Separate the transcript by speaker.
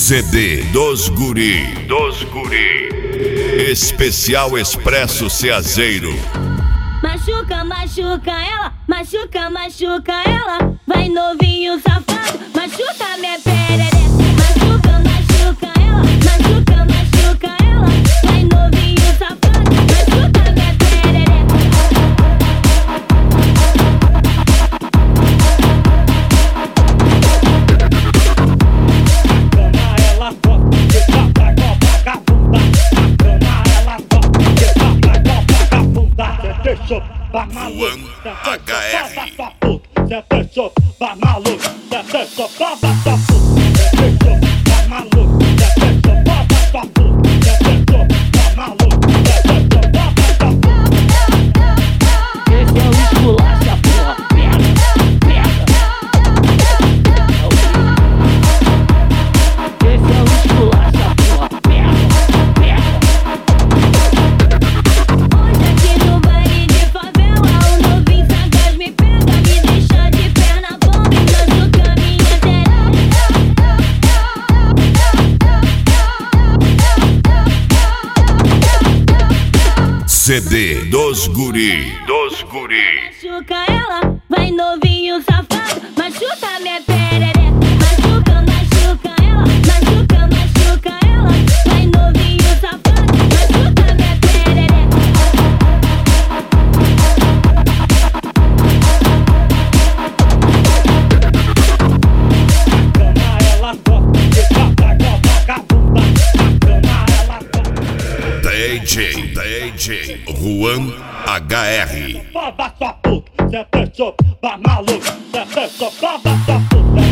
Speaker 1: CD dos Guri. Especial Expresso Ceazeiro.
Speaker 2: Machuca, machuca ela, machuca, machuca ela. Vai novinho safado, machuca minha perereca. Machuca, machuca ela, machuca, machuca ela. Vai novinho safado, machuca minha perereca.
Speaker 1: Juan HR.
Speaker 3: Esse é o esculacha, porra. Pega. Esse é o esculacha, porra. Pega.
Speaker 2: Hoje aqui no baile de favela, o novinho sagaz me pega, me deixa de perna bomba e machuca minha
Speaker 1: CD dos Guri.
Speaker 2: Machuca ela, vai novinho safado, machuca minha perereca. Machuca, machuca ela, machuca, machuca ela. Vai novinho safado, machuca minha perereca.
Speaker 1: DJ Juan HR.
Speaker 4: Baba sua puta, cê é maluco, cê é baba sua puta.